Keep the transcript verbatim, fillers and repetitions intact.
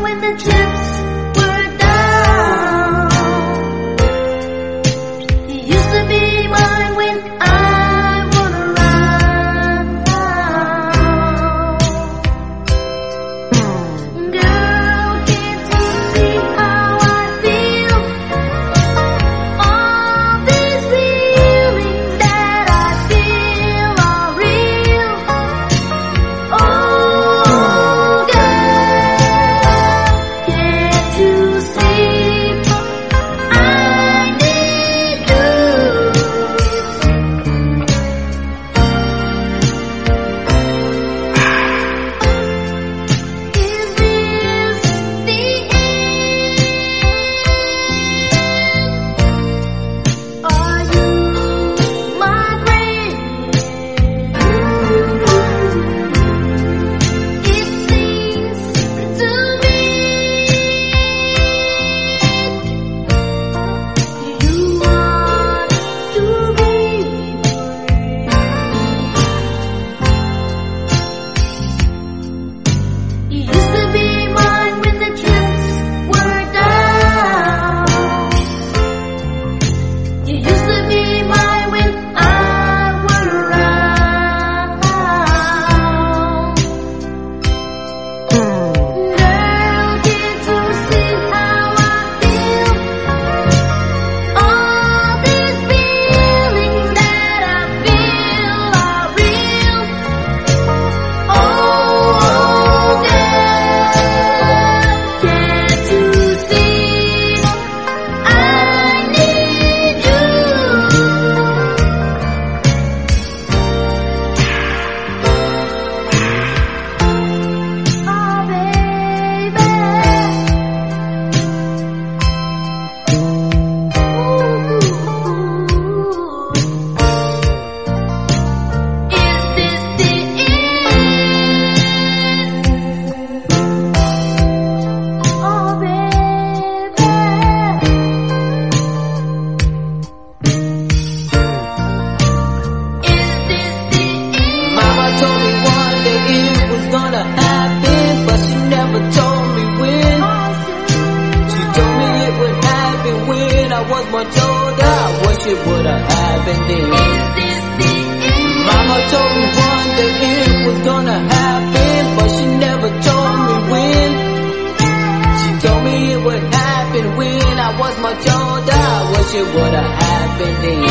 when the chips were down. You used to be mine when I won around. Girl, can't you see how I feel? All these feelings that I feel are real. Oh, girl, can't you see I need you? Is this the end? Are you my friend? It seems to me you want to be free. You used to be mine when the chips were down. You used to be mine when I was around. Girl, can't you see how I feel? All these feelings that I feel are real. Oh, girl, can't you see I need you? Oh, baby. Is this the end? Oh, baby. Is this the end? Mama told me one day it was gonna happen, but she never told me when. She told me it would happen when I was much older. I wish it would've happened then. Is this the end? Mama told me one day it was gonna happen, but she never told me when. She told me it would happen when I was much older. I wish it would've happened then.